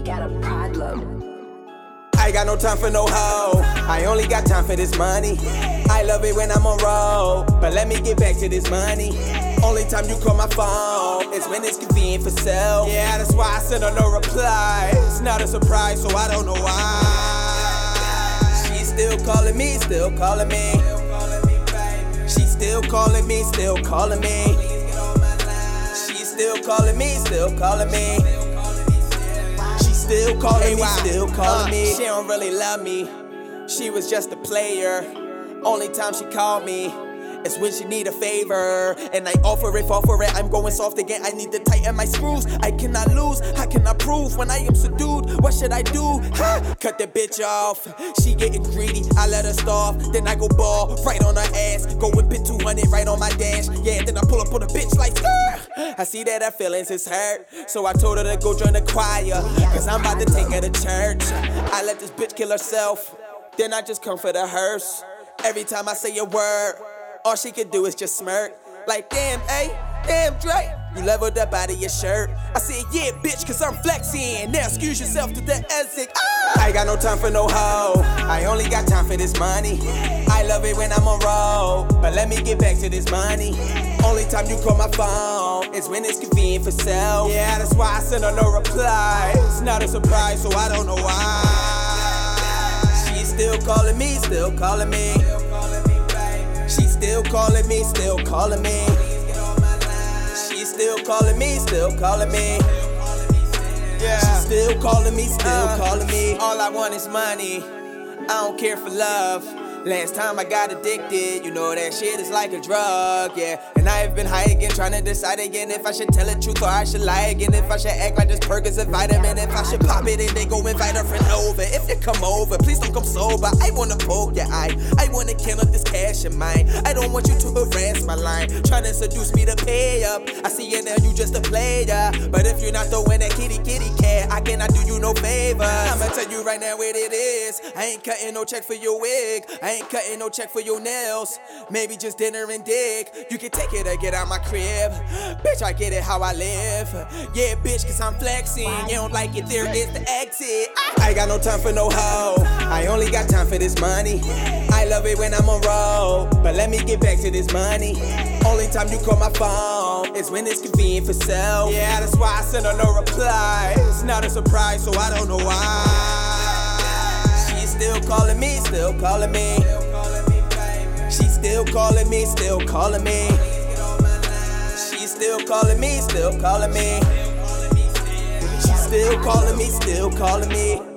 got a problem. I got no time for no hoe, I only got time for this money. I love it when I'm on road, but let me get back to this money. Only time you call my phone is when it's convenient for sale. Yeah, that's why I send her no reply. It's not a surprise, so I don't know why. She's still calling me, still calling me. She's still calling me, still calling me. She's still calling me, still calling me. Still calling me, still calling me. She don't really love me, she was just a player. Only time she called me is when she need a favor, and I offer it, fall for it. I'm going soft again, I need to tighten my screws. I cannot lose, I cannot prove. When I am subdued, what should I do? Ha! Cut the bitch off, she getting greedy, I let her starve. Then I go ball, right on her ass. Go and put 200 right on my dash. Yeah, then I pull up on a bitch like I see that her feelings is hurt, so I told her to go join the choir, cause I'm about to take her to church. I let this bitch kill herself, then I just come for the hearse. Every time I say a word, all she can do is just smirk. Like damn, ayy, damn Dre, you leveled up out of your shirt. I said yeah bitch, cause I'm flexing. Now excuse yourself to the exit. I got no time for no hoe, I only got time for this money. I love it when I'm on road, but let me get back to this money. Only time you call my phone is when it's convenient for sale. Yeah, that's why I send her no reply. It's not a surprise, so I don't know why. She's still calling me, still calling me. She's still calling me, still calling me. She's still calling me, still calling me. Yeah, she's still calling me, still calling me. All I want is money, I don't care for love. Last time I got addicted, you know that shit is like a drug, yeah. And I have been high again, trying to decide again if I should tell the truth or I should lie again. If I should act like this perk is a vitamin. If I should pop it and then go invite a friend over. If you come over, please don't come sober. I wanna poke your eye, I wanna kill up this cash of mine. I don't want you to harass my line, trying to seduce me to pay up. I see you now, you just a player, but if you're not throwing that kitty cat, I cannot do you no favor. I'ma tell you right now what it is. I ain't cutting no check for your wig, I ain't cutting no check for your nails. Maybe just dinner and dick. You can take it or get out my crib. Bitch, I get it how I live. Yeah, bitch, cause I'm flexing. You don't like it, there is the exit. I got no time for no hoe, I only got time for this money. I love it when I'm on road, but let me get back to this money. Only time you call my phone is when it's convenient for sale. Yeah, that's why I send her no reply. It's not a surprise, so I don't know why. Still calling me, still calling me. She's still calling me, still calling me. She's still calling me, still calling me. She's still calling me, still calling me.